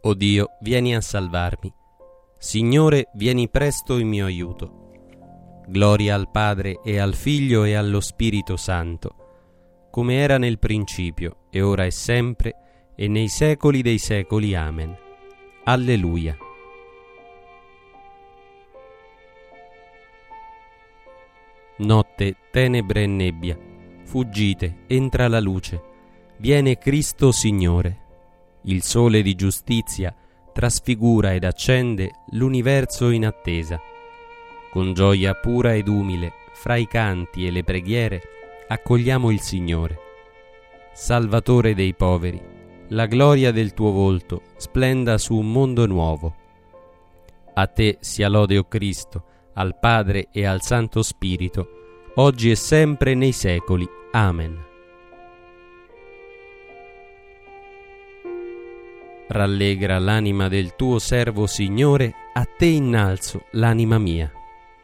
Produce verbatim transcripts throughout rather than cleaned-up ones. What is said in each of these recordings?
O Dio, vieni a salvarmi. Signore, vieni presto in mio aiuto. Gloria al Padre e al Figlio e allo Spirito Santo, come era nel principio, e ora e sempre, e nei secoli dei secoli. Amen. Alleluia. Notte, tenebre e nebbia, fuggite, entra la luce, viene Cristo Signore. Il sole di giustizia trasfigura ed accende l'universo in attesa. Con gioia pura ed umile, fra i canti e le preghiere, accogliamo il Signore. Salvatore dei poveri, la gloria del tuo volto splenda su un mondo nuovo. A te sia lode, o Cristo, al Padre e al Santo Spirito, oggi e sempre nei secoli. Amen. Rallegra l'anima del tuo servo Signore, a te innalzo l'anima mia.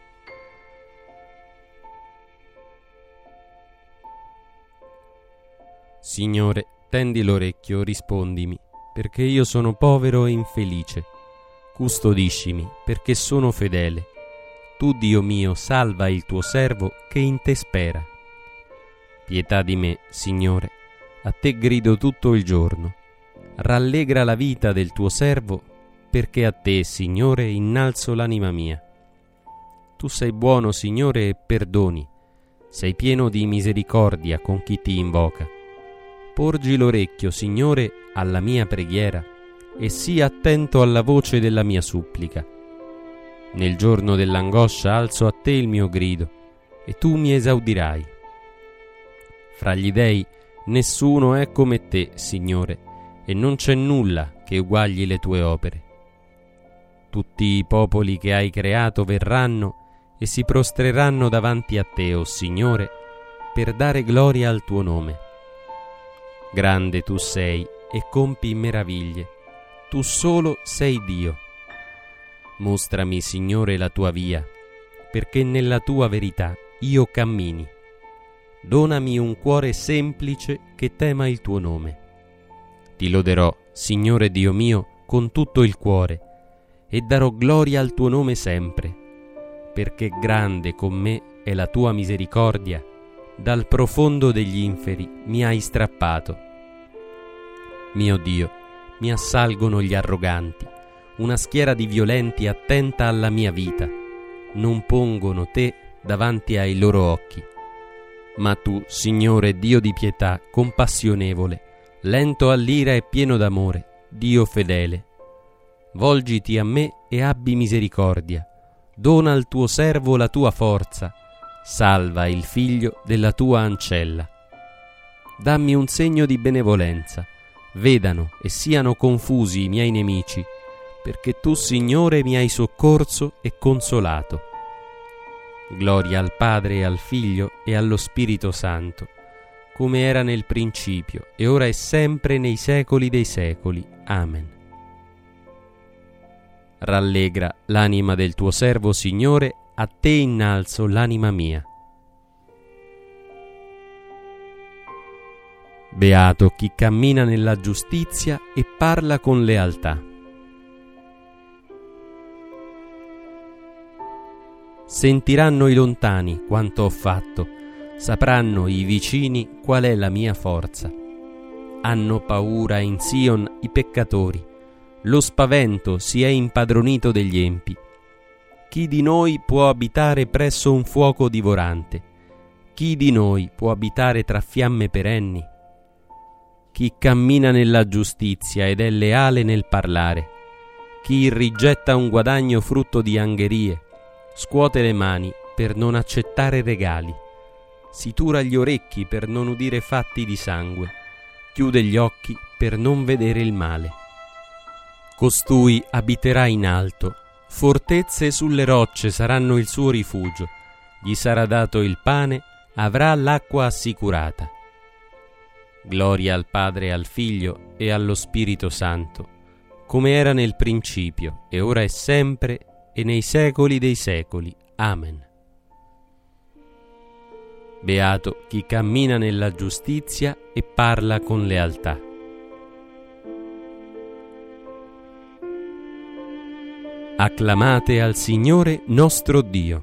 Signore, tendi l'orecchio, rispondimi, perché io sono povero e infelice. Custodiscimi, perché sono fedele. Tu, Dio mio, salva il tuo servo che in te spera. Pietà di me, Signore, a te grido tutto il giorno. Rallegra la vita del tuo servo, perché a te, Signore, innalzo l'anima mia. Tu sei buono, Signore, e perdoni. Sei pieno di misericordia con chi ti invoca. Porgi l'orecchio, Signore, alla mia preghiera e sii attento alla voce della mia supplica. Nel giorno dell'angoscia alzo a te il mio grido e tu mi esaudirai. Fra gli dei nessuno è come te, Signore, e non c'è nulla che uguagli le tue opere. Tutti i popoli che hai creato verranno e si prostreranno davanti a te, o Signore, per dare gloria al tuo nome. Grande tu sei e compi meraviglie, tu solo sei Dio. Mostrami, Signore, la tua via, perché nella tua verità io cammini. Donami un cuore semplice che tema il tuo nome. Ti loderò, Signore Dio mio, con tutto il cuore, e darò gloria al tuo nome sempre, perché grande con me è la tua misericordia. Dal profondo degli inferi mi hai strappato. Mio Dio, mi assalgono gli arroganti, una schiera di violenti attenta alla mia vita. Non pongono te davanti ai loro occhi. Ma tu, Signore, Dio di pietà, compassionevole, lento all'ira e pieno d'amore, Dio fedele, volgiti a me e abbi misericordia. Dona al tuo servo la tua forza. Salva il figlio della tua ancella. Dammi un segno di benevolenza, vedano e siano confusi i miei nemici, perché tu, Signore, mi hai soccorso e consolato. Gloria al Padre e al Figlio e allo Spirito Santo, come era nel principio, e ora e sempre nei secoli dei secoli. Amen. Rallegra l'anima del tuo servo, Signore, a te innalzo l'anima mia. Beato chi cammina nella giustizia e parla con lealtà. Sentiranno i lontani quanto ho fatto, sapranno i vicini qual è la mia forza. Hanno paura in Sion i peccatori, lo spavento si è impadronito degli empi. Chi di noi può abitare presso un fuoco divorante? Chi di noi può abitare tra fiamme perenni? Chi cammina nella giustizia ed è leale nel parlare, chi rigetta un guadagno frutto di angherie, scuote le mani per non accettare regali, si tura gli orecchi per non udire fatti di sangue, chiude gli occhi per non vedere il male. Costui abiterà in alto, fortezze sulle rocce saranno il suo rifugio, gli sarà dato il pane, avrà l'acqua assicurata. Gloria al Padre, al Figlio e allo Spirito Santo, come era nel principio, e ora e sempre, e nei secoli dei secoli. Amen. Beato chi cammina nella giustizia e parla con lealtà. Acclamate al Signore nostro Dio.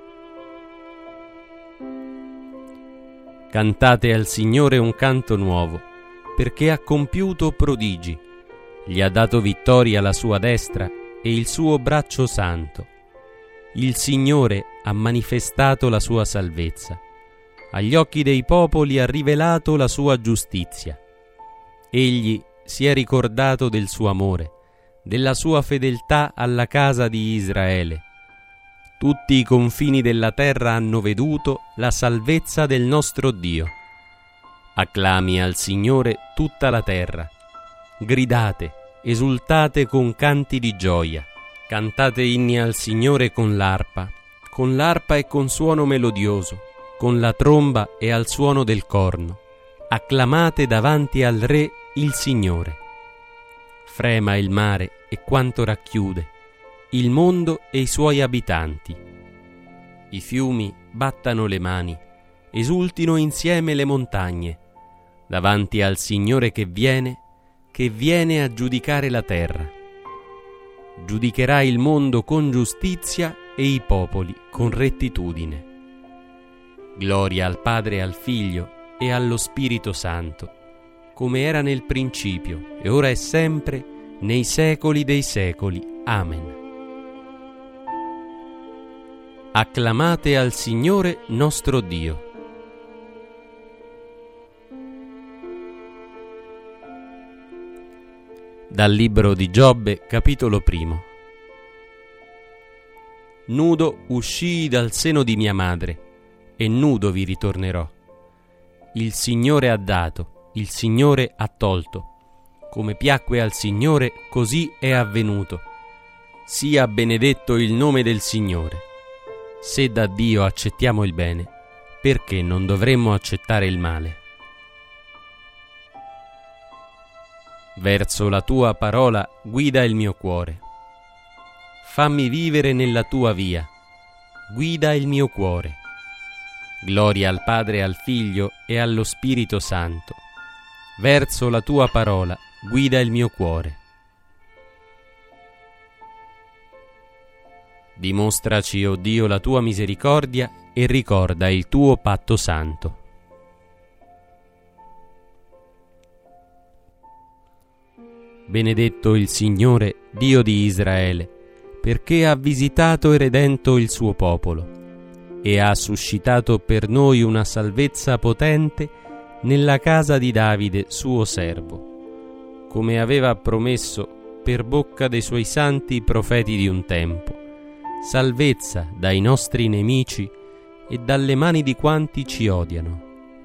Cantate al Signore un canto nuovo, perché ha compiuto prodigi, gli ha dato vittoria la sua destra e il suo braccio santo. Il Signore ha manifestato la sua salvezza, agli occhi dei popoli ha rivelato la sua giustizia. Egli si è ricordato del suo amore, della sua fedeltà alla casa di Israele. Tutti i confini della terra hanno veduto la salvezza del nostro Dio. Acclami al Signore tutta la terra. Gridate, esultate con canti di gioia. Cantate inni al Signore con l'arpa, con l'arpa e con suono melodioso, con la tromba e al suono del corno. Acclamate davanti al Re il Signore. Frema il mare e quanto racchiude, il mondo e i suoi abitanti. I fiumi battano le mani, esultino insieme le montagne, davanti al Signore che viene, che viene a giudicare la terra. Giudicherà il mondo con giustizia e i popoli con rettitudine. Gloria al Padre e al Figlio e allo Spirito Santo, come era nel principio, e ora è sempre, nei secoli dei secoli. Amen. Acclamate al Signore nostro Dio. Dal libro di Giobbe, capitolo primo. Nudo uscii dal seno di mia madre, e nudo vi ritornerò. Il Signore ha dato, il Signore ha tolto. Come piacque al Signore, così è avvenuto. Sia benedetto il nome del Signore. Se da Dio accettiamo il bene, perché non dovremmo accettare il male? Verso la tua parola guida il mio cuore. Fammi vivere nella tua via. Guida il mio cuore. Gloria al Padre, al Figlio e allo Spirito Santo. Verso la tua parola guida il mio cuore. Dimostraci, o Dio, la tua misericordia e ricorda il tuo patto santo. Benedetto il Signore, Dio di Israele, perché ha visitato e redento il suo popolo e ha suscitato per noi una salvezza potente nella casa di Davide, suo servo, come aveva promesso per bocca dei suoi santi profeti di un tempo, salvezza dai nostri nemici e dalle mani di quanti ci odiano.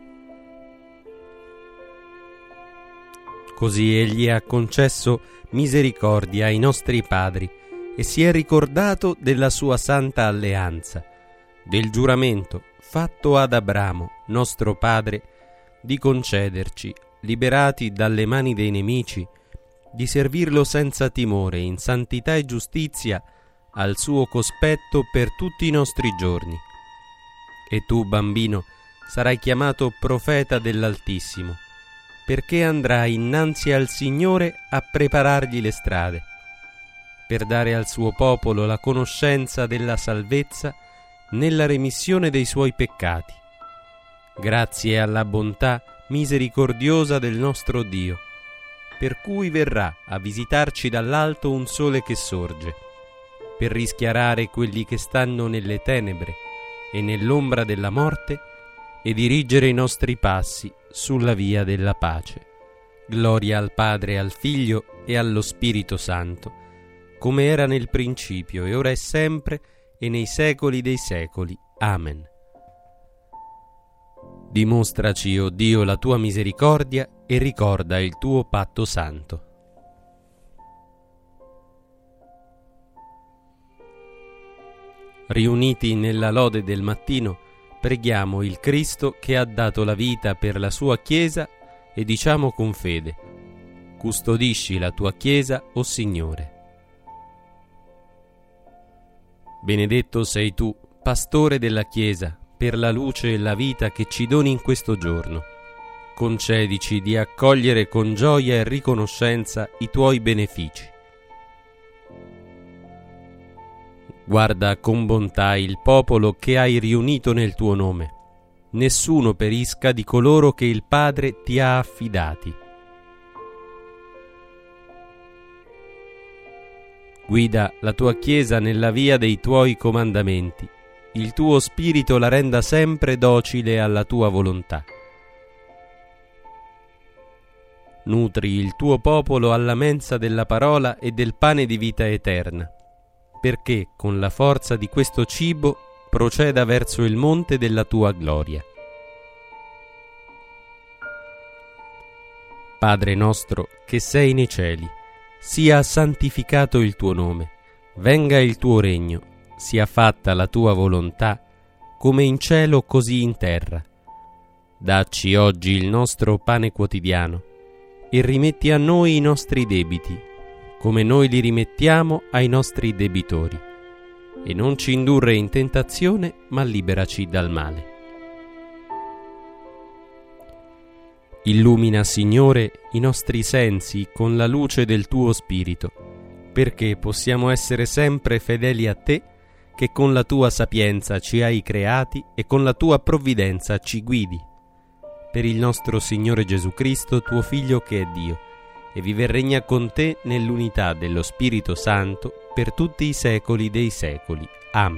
Così egli ha concesso misericordia ai nostri padri e si è ricordato della sua santa alleanza, del giuramento fatto ad Abramo, nostro padre, di concederci, liberati dalle mani dei nemici, di servirlo senza timore, in santità e giustizia, al suo cospetto per tutti i nostri giorni. E tu, bambino, sarai chiamato profeta dell'Altissimo, perché andrai innanzi al Signore a preparargli le strade, per dare al suo popolo la conoscenza della salvezza nella remissione dei suoi peccati, grazie alla bontà misericordiosa del nostro Dio, per cui verrà a visitarci dall'alto un sole che sorge, per rischiarare quelli che stanno nelle tenebre e nell'ombra della morte e dirigere i nostri passi sulla via della pace. Gloria al Padre, al Figlio e allo Spirito Santo, come era nel principio, e ora è sempre, e nei secoli dei secoli. Amen. Dimostraci, o Dio, la tua misericordia e ricorda il tuo patto santo. Riuniti nella lode del mattino, preghiamo il Cristo che ha dato la vita per la sua Chiesa e diciamo con fede: custodisci la tua Chiesa, o Signore. Benedetto sei tu, pastore della Chiesa, per la luce e la vita che ci doni in questo giorno. Concedici di accogliere con gioia e riconoscenza i tuoi benefici. Guarda con bontà il popolo che hai riunito nel tuo nome. Nessuno perisca di coloro che il Padre ti ha affidati. Guida la tua Chiesa nella via dei tuoi comandamenti. Il tuo spirito la renda sempre docile alla tua volontà. Nutri il tuo popolo alla mensa della parola e del pane di vita eterna, perché con la forza di questo cibo proceda verso il monte della tua gloria. Padre nostro che sei nei cieli, sia santificato il tuo nome, venga il tuo regno, sia fatta la tua volontà, come in cielo così in terra. Dacci oggi il nostro pane quotidiano, e rimetti a noi i nostri debiti, come noi li rimettiamo ai nostri debitori, e non ci indurre in tentazione, ma liberaci dal male. Illumina, Signore, i nostri sensi con la luce del tuo Spirito, perché possiamo essere sempre fedeli a te, che con la tua sapienza ci hai creati e con la tua provvidenza ci guidi. Per il nostro Signore Gesù Cristo, tuo Figlio che è Dio, e vive e regna con te nell'unità dello Spirito Santo per tutti i secoli dei secoli. Amen.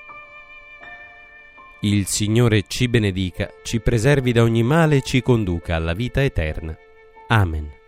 Il Signore ci benedica, ci preservi da ogni male e ci conduca alla vita eterna. Amen.